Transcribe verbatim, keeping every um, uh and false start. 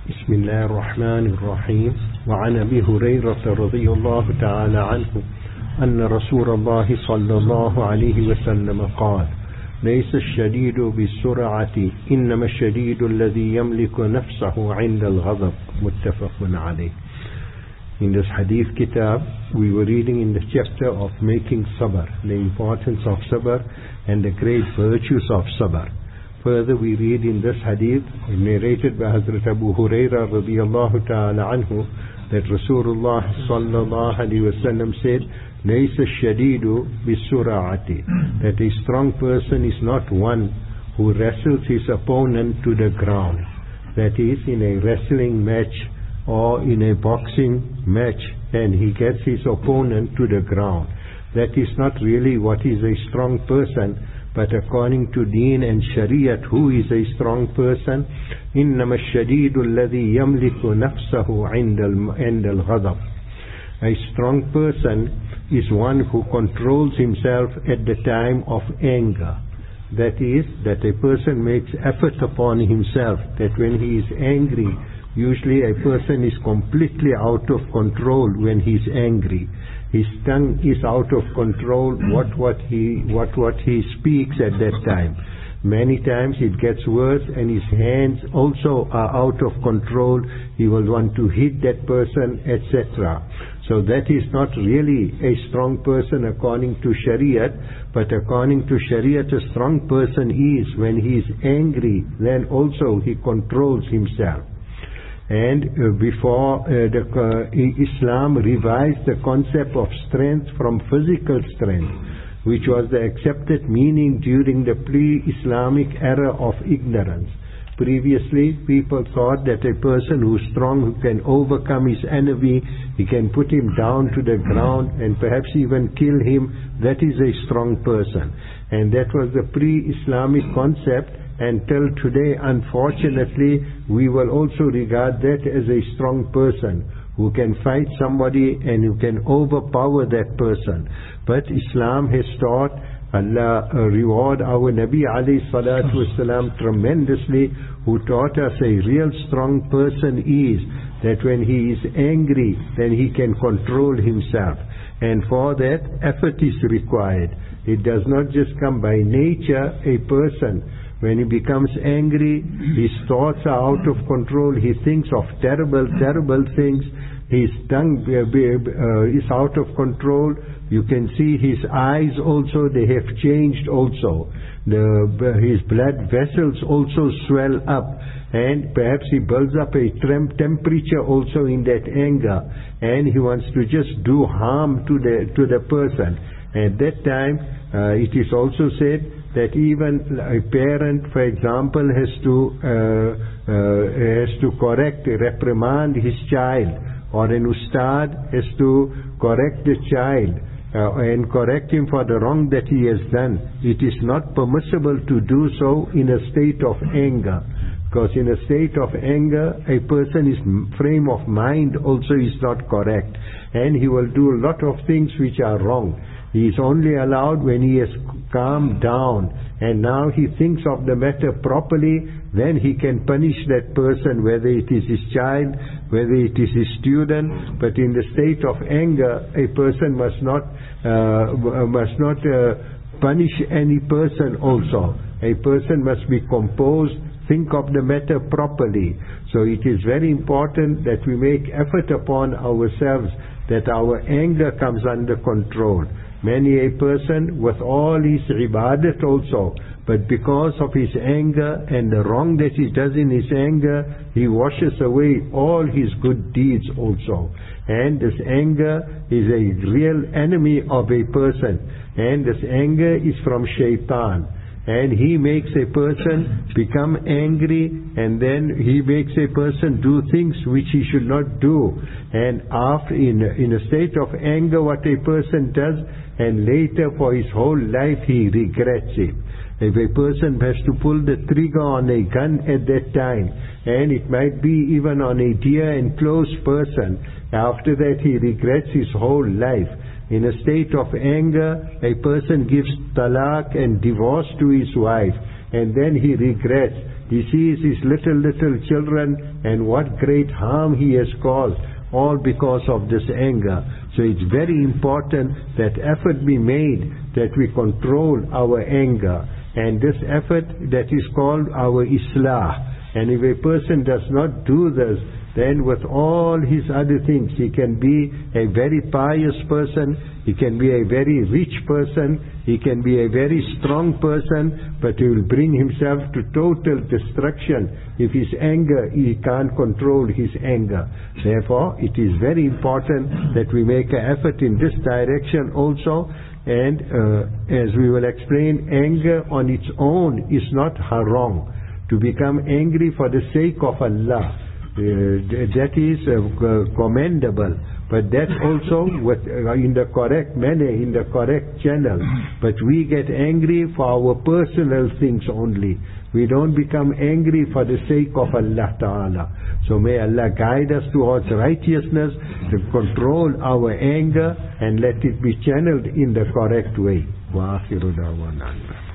بسم الله الرحمن الرحيم. وعن أبي هريرة رضي الله تعالى عنه أن رسول الله صلى الله عليه وسلم قال: ليس الشديد بالسرعة إنما الشديد الذي يملك نفسه عند الغضب. متفق عليه. In this hadith kitab, we were reading in the chapter of making sabr, the importance of sabr and the great virtues of sabr. Further, we read in this hadith, narrated by Hazrat Abu Hurairah radiyallahu ta'ala anhu, that Rasulullah sallallahu alayhi wa sallam said, لَيْسَ الشَّدِيدُ بِالسُّرَعَةِ, that a strong person is not one who wrestles his opponent to the ground. That is, in a wrestling match or in a boxing match, and he gets his opponent to the ground. That is not really what is a strong person. But according to Deen and Shariat, who is a strong person? إِنَّمَا الشَّدِيدُ الَّذِي يَمْلِكُ نَفْسَهُ عِنْدَ الْغَضَبِ. A strong person is one who controls himself at the time of anger. That is, that a person makes effort upon himself, that when he is angry, usually a person is completely out of control when he is angry. His tongue is out of control, what, what, he, what, what he speaks at that time. Many times it gets worse, and his hands also are out of control. He will want to hit that person, et cetera. So that is not really a strong person according to Shariat, but according to Shariat, a strong person is when he is angry, then also he controls himself. And uh, before uh, the, uh, Islam revised the concept of strength from physical strength, which was the accepted meaning during the pre-Islamic era of ignorance. Previously, people thought that a person who is strong, who can overcome his enemy, he can put him down to the ground and perhaps even kill him, that is a strong person. And that was the pre-Islamic concept. Until today, unfortunately, we will also regard that as a strong person who can fight somebody and who can overpower that person. But Islam has taught, Allah uh, reward our Nabi alayhi salatu wasalam tremendously, who taught us a real strong person is that when he is angry, then he can control himself. And for that, effort is required. It does not just come by nature. A person, when he becomes angry, his thoughts are out of control. He thinks of terrible, terrible things. His tongue uh, uh, is out of control. You can see his eyes also, they have changed also. The, his blood vessels also swell up. And perhaps he builds up a temperature also in that anger. And he wants to just do harm to the, to the person. At that time, uh, it is also said that even a parent, for example, has to uh, uh, has to correct, reprimand his child, or an ustad has to correct the child uh, and correct him for the wrong that he has done. It is not permissible to do so in a state of anger, because in a state of anger, a person's frame of mind also is not correct, and he will do a lot of things which are wrong. He is only allowed when he has calmed down and now he thinks of the matter properly, then he can punish that person, whether it is his child, whether it is his student. But in the state of anger, a person must not uh, must not uh, punish any person also. A person must be composed, think of the matter properly. So it is very important that we make effort upon ourselves that our anger comes under control. Many a person with all his ibadat also, but because of his anger and the wrong that he does in his anger, he washes away all his good deeds also. And this anger is a real enemy of a person. And this anger is from shaitan. And he makes a person become angry, and then he makes a person do things which he should not do. And after, in, in a state of anger, what a person does, and later for his whole life he regrets it. If a person has to pull the trigger on a gun at that time, and it might be even on a dear and close person, after that he regrets his whole life. In a state of anger, a person gives talaq and divorce to his wife. and then he regrets. He sees his little, little children and what great harm he has caused, all because of this anger. So it's very important that effort be made that we control our anger. And this effort that is called our Islah. And if a person does not do this, then with all his other things, he can be a very pious person, he can be a very rich person, he can be a very strong person, but he will bring himself to total destruction if his anger, he can't control his anger. Therefore, it is very important that we make an effort in this direction also. And uh, as we will explain, anger on its own is not haram. To become angry for the sake of Allah, uh, that is uh, commendable, but that also with, uh, in the correct manner, in the correct channel. But we get angry for our personal things only. We don't become angry for the sake of Allah Ta'ala. So may Allah guide us towards righteousness, to control our anger and let it be channeled in the correct way. Wa akhiru da'wana.